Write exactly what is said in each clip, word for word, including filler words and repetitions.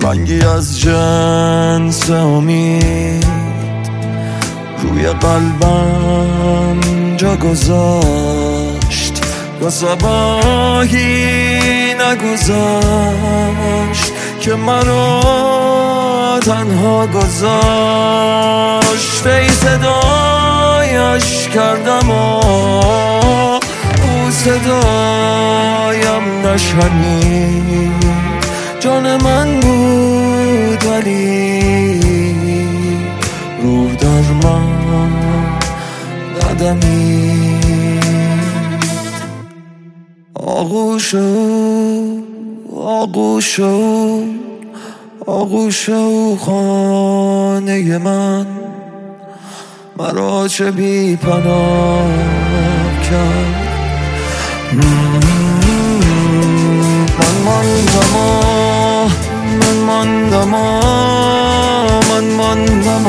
رنگی از جنس امید روی قلبم جا گذاشت و صباحی نگذاشت که مرا تنها گذاشت. ای صدایش کردم و او صدایم نشنید، جان من بود ولی روح در من ندمید. آغوش او آغوش او آغوش او خانه من، مرا چه بی پناه کرد. من ماندم من ماندم من ماندم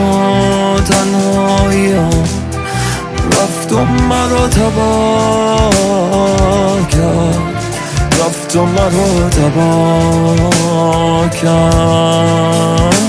تنهاییم، رفت و مرا تباه کرد، رفت و مرا تباه کرد.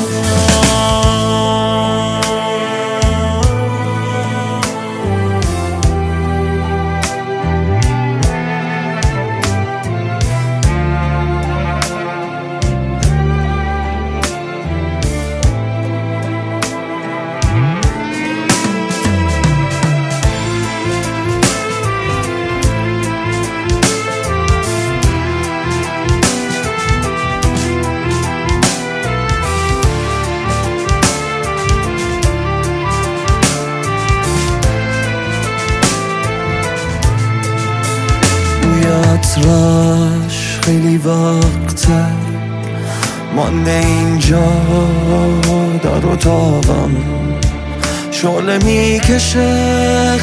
عطرش خیلی وقته مانده اینجا در اتاقم، شعله میکشه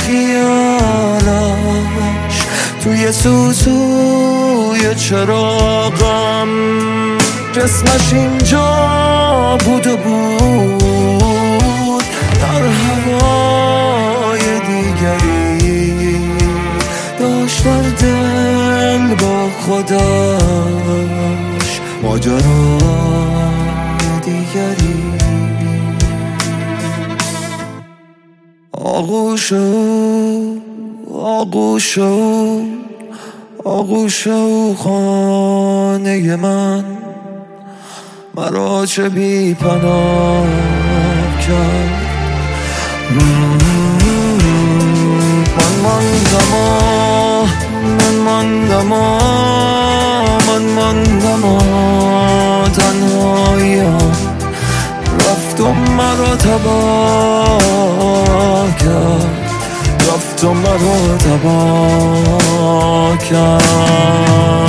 خیالش توی سوسوی چراغم. جسمش اینجا بود و بود در هوای دیگری، داشت در دل با خودش ماجرای دیگری. آغوش او آغوش او آغوش او خانه من، مرا چه بی پناه کرد. من ماندم من ماندم من ماندم تنهاییم، رفت و مرا تباه کرد، رفت و مرا تباه کرد.